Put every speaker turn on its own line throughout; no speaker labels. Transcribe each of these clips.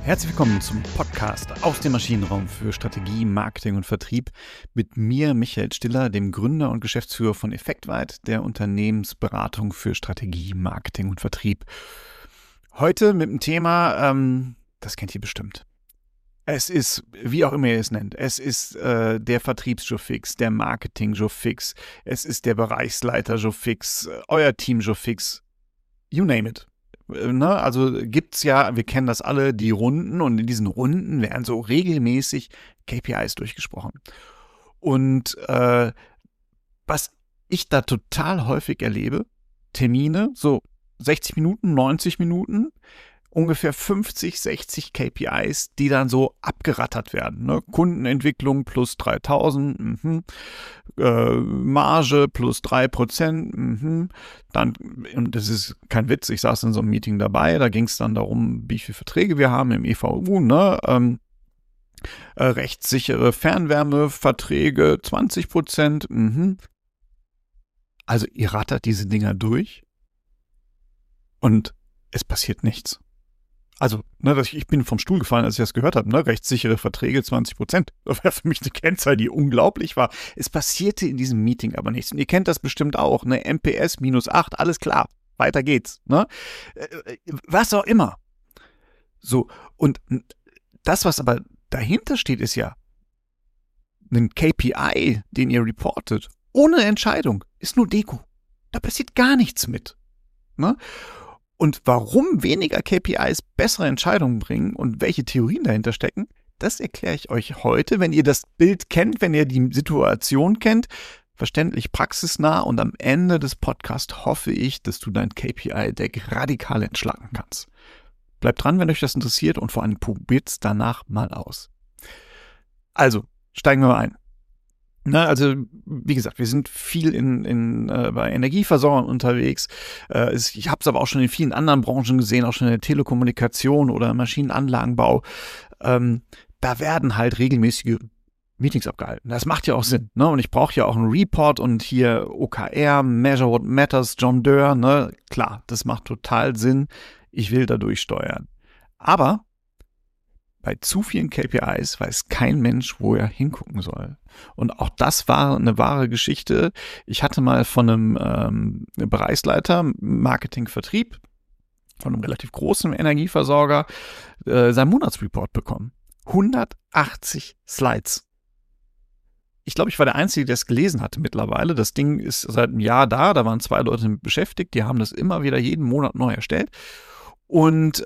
Herzlich willkommen zum Podcast aus dem Maschinenraum für Strategie, Marketing und Vertrieb mit mir, Michael Stiller, dem Gründer und Geschäftsführer von Effektweit, der Unternehmensberatung für Strategie, Marketing und Vertrieb. Heute mit dem Thema, das kennt ihr bestimmt. Es ist, wie auch immer ihr es nennt, es ist der Vertriebsjob fix, der Marketingjob fix, es ist der Bereichsleiterjob fix, euer Teamjob fix, you name it. Also gibt's ja, wir kennen das alle, die Runden, und in diesen Runden werden so regelmäßig KPIs durchgesprochen. Und was ich da total häufig erlebe, Termine, so 60 Minuten, 90 Minuten, ungefähr 50, 60 KPIs, die dann so abgerattert werden. Ne? Kundenentwicklung plus 3.000, Marge plus 3%, dann, und das ist kein Witz, ich saß in so einem Meeting dabei, da ging es dann darum, wie viele Verträge wir haben im EVU, ne? Rechtssichere Fernwärmeverträge 20%, Also ihr rattert diese Dinger durch und es passiert nichts. Also, ich bin vom Stuhl gefallen, als ich das gehört habe, rechtssichere Verträge 20%. Das war für mich eine Kennzahl, die unglaublich war. Es passierte in diesem Meeting aber nichts. Und ihr kennt das bestimmt auch, MPS -8, alles klar, weiter geht's, was auch immer. So, und das, was aber dahinter steht, ist ja ein KPI, den ihr reportet, ohne Entscheidung, ist nur Deko. Da passiert gar nichts mit, Und warum weniger KPIs bessere Entscheidungen bringen und welche Theorien dahinter stecken, das erkläre ich euch heute, wenn ihr das Bild kennt, wenn ihr die Situation kennt, verständlich praxisnah, und am Ende des Podcasts hoffe ich, dass du dein KPI-Deck radikal entschlacken kannst. Bleibt dran, wenn euch das interessiert, und vor allem probiert's danach mal aus. Also, steigen wir mal ein. Also, wie gesagt, wir sind viel bei Energieversorgern unterwegs. Ich habe es aber auch schon in vielen anderen Branchen gesehen, auch schon in der Telekommunikation oder Maschinenanlagenbau. Da werden halt regelmäßige Meetings abgehalten. Das macht ja auch Sinn, Und ich brauche ja auch einen Report und hier OKR, Measure What Matters, John Doerr, Klar, das macht total Sinn. Ich will da durchsteuern. Aber bei zu vielen KPIs weiß kein Mensch, wo er hingucken soll. Und auch das war eine wahre Geschichte. Ich hatte mal von einem Bereichsleiter Marketing Vertrieb, von einem relativ großen Energieversorger, seinen Monatsreport bekommen. 180 Slides. Ich glaube, ich war der Einzige, der es gelesen hatte mittlerweile. Das Ding ist seit einem Jahr da waren 2 Leute mit beschäftigt, die haben das immer wieder jeden Monat neu erstellt. Und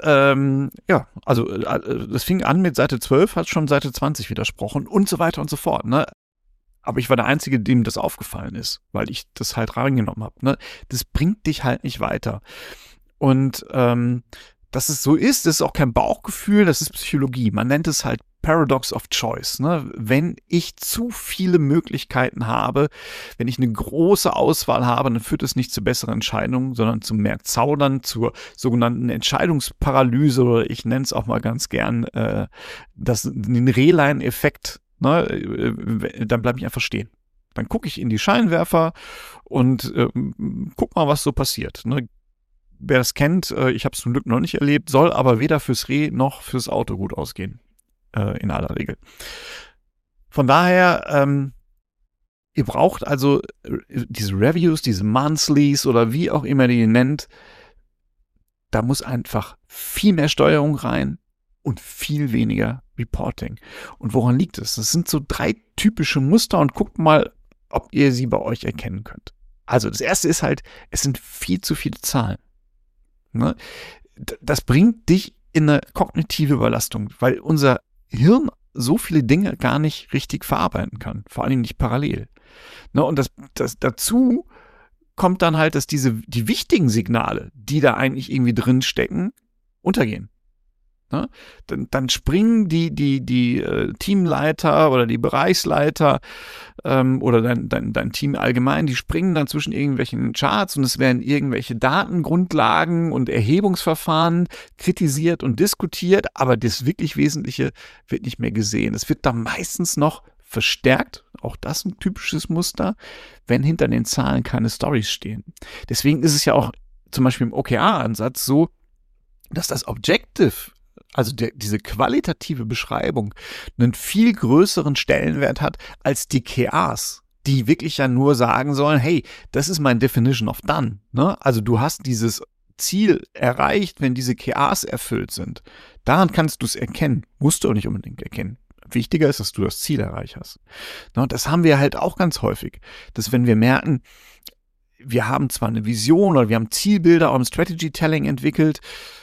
das fing an mit Seite 12, hat schon Seite 20 widersprochen und so weiter und so fort. Aber ich war der Einzige, dem das aufgefallen ist, weil ich das halt reingenommen habe. Das bringt dich halt nicht weiter. Und dass es so ist, das ist auch kein Bauchgefühl, das ist Psychologie. Man nennt es halt Paradox of Choice. Wenn ich zu viele Möglichkeiten habe, wenn ich eine große Auswahl habe, dann führt es nicht zu besseren Entscheidungen, sondern zu mehr Zaudern, zur sogenannten Entscheidungsparalyse, oder ich nenne es auch mal ganz gern den Rehlein-Effekt. Dann bleibe ich einfach stehen. Dann gucke ich in die Scheinwerfer und guck mal, was so passiert. Wer das kennt, ich habe es zum Glück noch nicht erlebt, soll aber weder fürs Reh noch fürs Auto gut ausgehen. In aller Regel. Von daher, ihr braucht also diese Reviews, diese Monthlies oder wie auch immer ihr nennt, da muss einfach viel mehr Steuerung rein und viel weniger Reporting. Und woran liegt es? Das sind so 3 typische Muster, und guckt mal, ob ihr sie bei euch erkennen könnt. Also das erste ist halt, es sind viel zu viele Zahlen. Das bringt dich in eine kognitive Überlastung, weil unser Hirn so viele Dinge gar nicht richtig verarbeiten kann, vor allem nicht parallel. Und das dazu kommt dann halt, dass die wichtigen Signale, die da eigentlich irgendwie drin stecken, untergehen. Dann springen die Teamleiter oder die Bereichsleiter oder dein Team allgemein, die springen dann zwischen irgendwelchen Charts, und es werden irgendwelche Datengrundlagen und Erhebungsverfahren kritisiert und diskutiert, aber das wirklich Wesentliche wird nicht mehr gesehen. Es wird dann meistens noch verstärkt, auch das ein typisches Muster, wenn hinter den Zahlen keine Storys stehen. Deswegen ist es ja auch zum Beispiel im OKR-Ansatz so, dass das Objective also diese qualitative Beschreibung, einen viel größeren Stellenwert hat als die KRs, die wirklich ja nur sagen sollen, hey, das ist mein Definition of done. Ne? Also du hast dieses Ziel erreicht, wenn diese KRs erfüllt sind. Daran kannst du es erkennen. Musst du auch nicht unbedingt erkennen. Wichtiger ist, dass du das Ziel erreicht hast. Ne? Und das haben wir halt auch ganz häufig, dass wenn wir merken, wir haben zwar eine Vision oder wir haben Zielbilder im Strategy Telling entwickelt,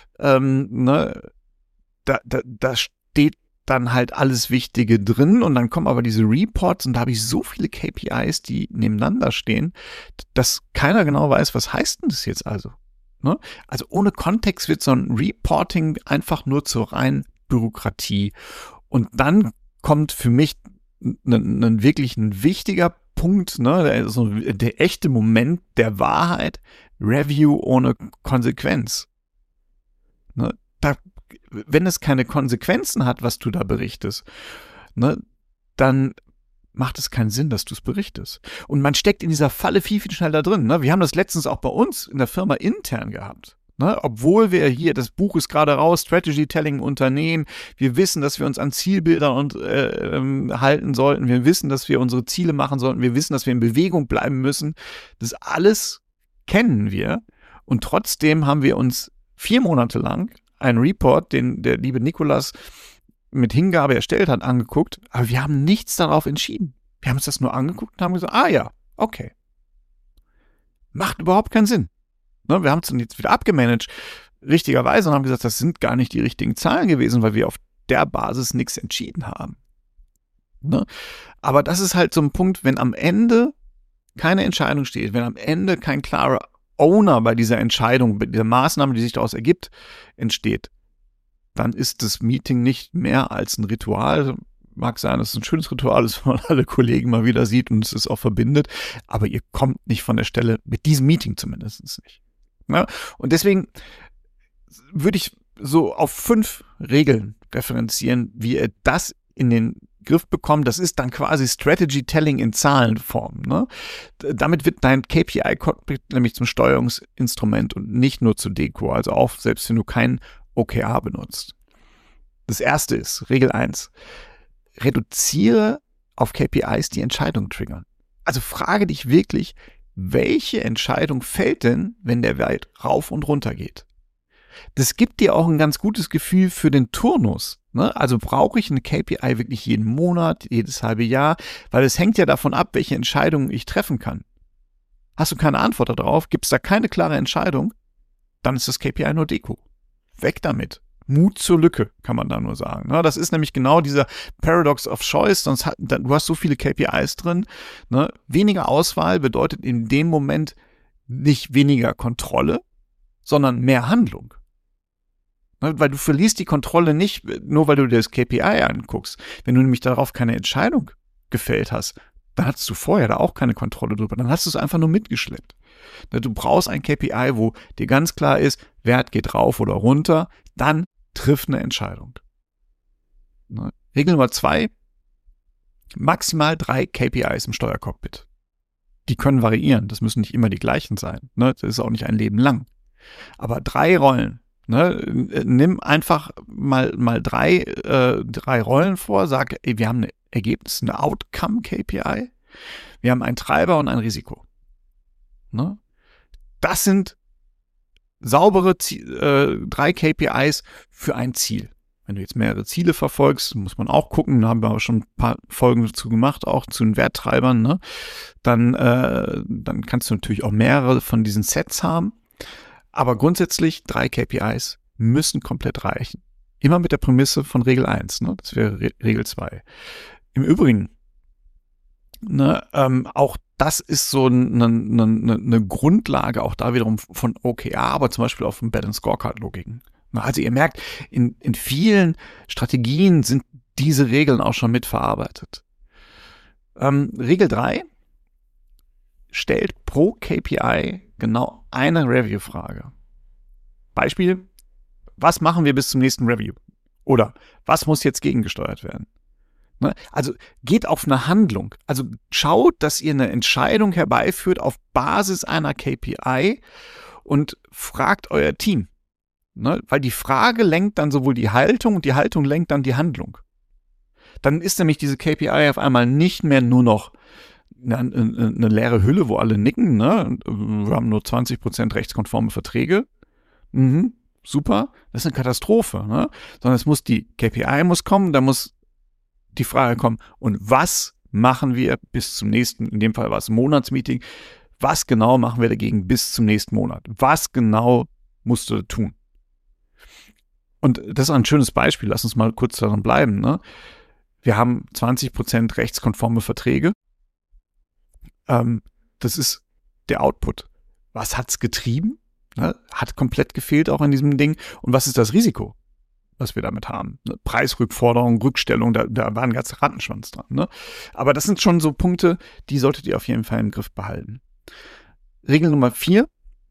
da steht dann halt alles Wichtige drin und dann kommen aber diese Reports und da habe ich so viele KPIs, die nebeneinander stehen, dass keiner genau weiß, was heißt denn das jetzt also? Ne? Also ohne Kontext wird so ein Reporting einfach nur zur reinen Bürokratie. Und dann kommt für mich wirklich ein wichtiger Punkt, ne, also der echte Moment der Wahrheit, Review ohne Konsequenz. Ne, wenn es keine Konsequenzen hat, was du da berichtest, ne, dann macht es keinen Sinn, dass du es berichtest. Und man steckt in dieser Falle viel, viel schneller drin. Ne? Wir haben das letztens auch bei uns in der Firma intern gehabt. Ne, obwohl wir hier, das Buch ist gerade raus, Strategy Telling Unternehmen, wir wissen, dass wir uns an Zielbildern halten sollten, wir wissen, dass wir unsere Ziele machen sollten, wir wissen, dass wir in Bewegung bleiben müssen. Das alles kennen wir und trotzdem haben wir uns 4 Monate lang einen Report, den der liebe Nikolas mit Hingabe erstellt hat, angeguckt, aber wir haben nichts darauf entschieden. Wir haben uns das nur angeguckt und haben gesagt, ja, okay. Macht überhaupt keinen Sinn. Wir haben es dann jetzt wieder abgemanagt, richtigerweise, und haben gesagt, das sind gar nicht die richtigen Zahlen gewesen, weil wir auf der Basis nichts entschieden haben. Ne? Aber das ist halt so ein Punkt, wenn am Ende keine Entscheidung steht, wenn am Ende kein klarer Owner bei dieser Entscheidung, bei dieser Maßnahme, die sich daraus ergibt, entsteht, dann ist das Meeting nicht mehr als ein Ritual. Mag sein, dass es ein schönes Ritual ist, wenn man alle Kollegen mal wieder sieht und es ist auch verbindet, aber ihr kommt nicht von der Stelle, mit diesem Meeting zumindest nicht. Ja, und deswegen würde ich so auf 5 Regeln referenzieren, wie ihr das in den Griff bekommt. Das ist dann quasi Strategy Telling in Zahlenform. Ne? Damit wird dein KPI-Cockpit nämlich zum Steuerungsinstrument und nicht nur zur Deko, also auch selbst wenn du kein OKR benutzt. Das erste ist, Regel 1, reduziere auf KPIs, die Entscheidungen triggern. Also frage dich wirklich, welche Entscheidung fällt denn, wenn der Wert rauf und runter geht? Das gibt dir auch ein ganz gutes Gefühl für den Turnus. Ne? Also brauche ich eine KPI wirklich jeden Monat, jedes halbe Jahr, weil es hängt ja davon ab, welche Entscheidungen ich treffen kann. Hast du keine Antwort darauf, gibt es da keine klare Entscheidung, dann ist das KPI nur Deko. Weg damit. Mut zur Lücke, kann man da nur sagen. Das ist nämlich genau dieser Paradox of Choice, du hast so viele KPIs drin. Ne? Weniger Auswahl bedeutet in dem Moment nicht weniger Kontrolle, sondern mehr Handlung. Ne? Weil du verlierst die Kontrolle nicht, nur weil du dir das KPI anguckst. Wenn du nämlich darauf keine Entscheidung gefällt hast, dann hattest du vorher da auch keine Kontrolle drüber. Dann hast du es einfach nur mitgeschleppt. Ne? Du brauchst ein KPI, wo dir ganz klar ist, Wert geht rauf oder runter, dann triff eine Entscheidung. Ne? Regel Nummer 2, maximal 3 KPIs im Steuercockpit. Die können variieren, das müssen nicht immer die gleichen sein. Ne? Das ist auch nicht ein Leben lang. Aber 3 Rollen. Ne? Nimm einfach mal 3 Rollen vor, sag, wir haben ein Ergebnis, eine Outcome-KPI, wir haben einen Treiber und ein Risiko. Ne? Das sind saubere 3 KPIs für ein Ziel. Wenn du jetzt mehrere Ziele verfolgst, muss man auch gucken, da haben wir aber schon ein paar Folgen dazu gemacht, auch zu den Werttreibern, ne? Dann kannst du natürlich auch mehrere von diesen Sets haben. Aber grundsätzlich 3 KPIs müssen komplett reichen. Immer mit der Prämisse von Regel 1, ne? Das wäre Regel 2. Im Übrigen, ne, auch das ist so eine Grundlage auch da wiederum von OKR, aber zum Beispiel auch von Balanced Scorecard-Logiken. Also ihr merkt, in vielen Strategien sind diese Regeln auch schon mitverarbeitet. Regel 3 stellt pro KPI genau eine Review-Frage. Beispiel, was machen wir bis zum nächsten Review? Oder was muss jetzt gegengesteuert werden? Also geht auf eine Handlung. Also schaut, dass ihr eine Entscheidung herbeiführt auf Basis einer KPI und fragt euer Team. Ne? Weil die Frage lenkt dann sowohl die Haltung und die Haltung lenkt dann die Handlung. Dann ist nämlich diese KPI auf einmal nicht mehr nur noch eine leere Hülle, wo alle nicken. Ne? Wir haben nur 20% rechtskonforme Verträge. Super, das ist eine Katastrophe. Ne? Sondern die KPI muss kommen, da muss die Frage kommen, und was machen wir bis zum nächsten, in dem Fall war es ein Monatsmeeting, was genau machen wir dagegen bis zum nächsten Monat? Was genau musst du tun? Und das ist ein schönes Beispiel, lass uns mal kurz daran bleiben. Ne? Wir haben 20% rechtskonforme Verträge. Das ist der Output. Was hat's getrieben? Ne? Hat komplett gefehlt auch in diesem Ding. Und was ist das Risiko, was wir damit haben? Ne? Preisrückforderung, Rückstellung, da war ein ganzer Rattenschwanz dran. Ne? Aber das sind schon so Punkte, die solltet ihr auf jeden Fall im Griff behalten. Regel Nummer 4.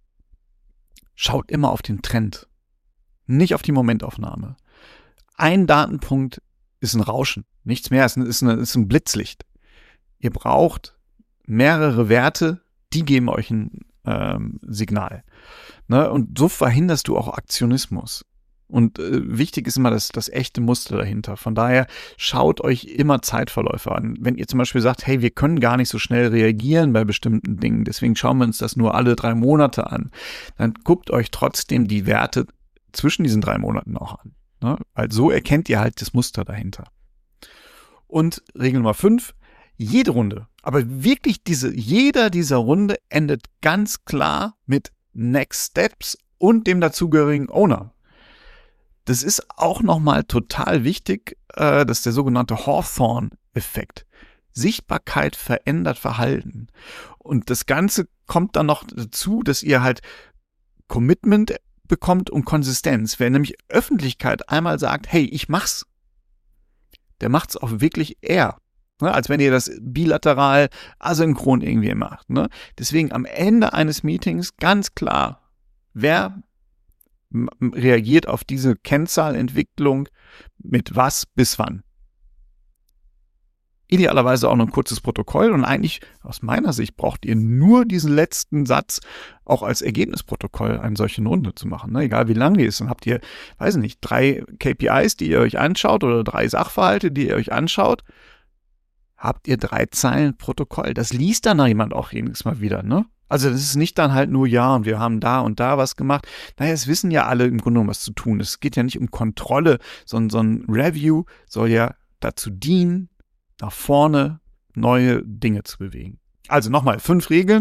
Schaut immer auf den Trend. Nicht auf die Momentaufnahme. Ein Datenpunkt ist ein Rauschen. Nichts mehr, es ist ein Blitzlicht. Ihr braucht mehrere Werte, die geben euch ein Signal. Ne? Und so verhinderst du auch Aktionismus. Und wichtig ist immer das echte Muster dahinter. Von daher schaut euch immer Zeitverläufe an. Wenn ihr zum Beispiel sagt, hey, wir können gar nicht so schnell reagieren bei bestimmten Dingen, deswegen schauen wir uns das nur alle 3 Monate an, dann guckt euch trotzdem die Werte zwischen diesen 3 Monaten auch an. Ne? Weil so erkennt ihr halt das Muster dahinter. Und Regel Nummer 5, jede Runde, aber wirklich jeder dieser Runde endet ganz klar mit Next Steps und dem dazugehörigen Owner. Das ist auch nochmal total wichtig, das ist der sogenannte Hawthorne-Effekt. Sichtbarkeit verändert Verhalten. Und das Ganze kommt dann noch dazu, dass ihr halt Commitment bekommt und Konsistenz. Wer nämlich Öffentlichkeit einmal sagt, hey, ich mach's, der macht's auch wirklich eher. Ne? Als wenn ihr das bilateral, asynchron irgendwie macht. Ne? Deswegen am Ende eines Meetings ganz klar, wer reagiert auf diese Kennzahlentwicklung mit was bis wann. Idealerweise auch noch ein kurzes Protokoll und eigentlich aus meiner Sicht braucht ihr nur diesen letzten Satz auch als Ergebnisprotokoll eine solche Runde zu machen. Ne? Egal wie lang die ist, dann habt ihr, weiß ich nicht, 3 KPIs, die ihr euch anschaut oder 3 Sachverhalte, die ihr euch anschaut, habt ihr 3 Zeilen Protokoll. Das liest dann jemand auch jedes Mal wieder, ne? Also das ist nicht dann halt nur, ja, und wir haben da und da was gemacht. Naja, es wissen ja alle im Grunde genommen, was zu tun. Es geht ja nicht um Kontrolle, sondern so ein Review soll ja dazu dienen, nach vorne neue Dinge zu bewegen. Also nochmal 5 Regeln.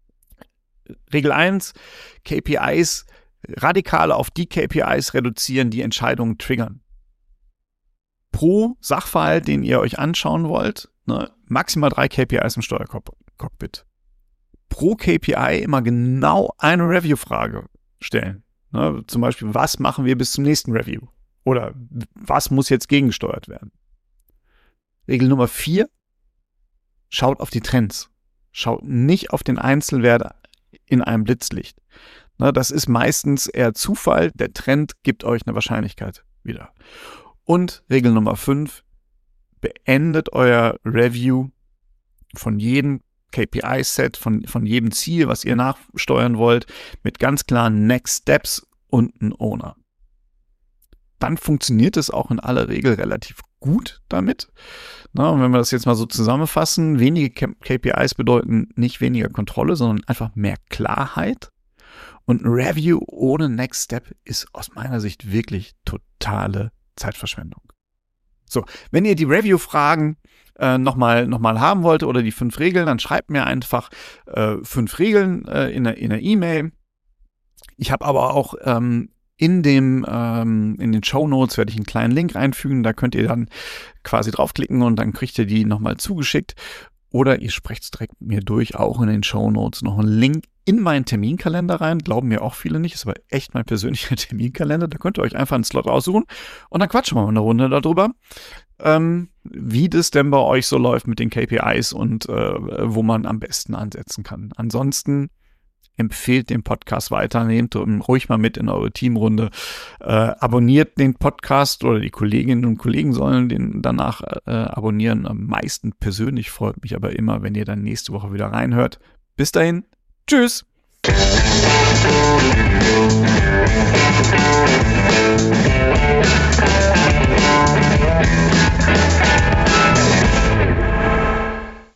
Regel 1, KPIs radikal auf die KPIs reduzieren, die Entscheidungen triggern. Pro Sachverhalt, den ihr euch anschauen wollt, ne, maximal 3 KPIs im Steuercockpit. Pro KPI immer genau eine Review-Frage stellen. Ne, zum Beispiel, was machen wir bis zum nächsten Review? Oder was muss jetzt gegengesteuert werden? Regel Nummer 4, schaut auf die Trends. Schaut nicht auf den Einzelwert in einem Blitzlicht. Ne, das ist meistens eher Zufall. Der Trend gibt euch eine Wahrscheinlichkeit wieder. Und Regel Nummer 5, beendet euer Review von jedem KPI-Set, von jedem Ziel, was ihr nachsteuern wollt, mit ganz klaren Next Steps und einem Owner. Dann funktioniert es auch in aller Regel relativ gut damit. Na, und wenn wir das jetzt mal so zusammenfassen, wenige KPIs bedeuten nicht weniger Kontrolle, sondern einfach mehr Klarheit. Und ein Review ohne Next Step ist aus meiner Sicht wirklich totale Zeitverschwendung. So, wenn ihr die Review-Fragen nochmal haben wollt oder die 5 Regeln, dann schreibt mir einfach 5 Regeln in der E-Mail. Ich habe aber auch in den Shownotes werde ich einen kleinen Link einfügen, da könnt ihr dann quasi draufklicken und dann kriegt ihr die nochmal zugeschickt. Oder ihr sprecht es direkt mit mir durch, auch in den Shownotes noch einen Link in meinen Terminkalender rein. Glauben mir auch viele nicht, ist aber echt mein persönlicher Terminkalender. Da könnt ihr euch einfach einen Slot aussuchen und dann quatschen wir mal eine Runde darüber, wie das denn bei euch so läuft mit den KPIs und wo man am besten ansetzen kann. Ansonsten empfehlt den Podcast weiter, nehmt ruhig mal mit in eure Teamrunde, abonniert den Podcast oder die Kolleginnen und Kollegen sollen den danach abonnieren. Am meisten persönlich freut mich aber immer, wenn ihr dann nächste Woche wieder reinhört. Bis dahin, tschüss!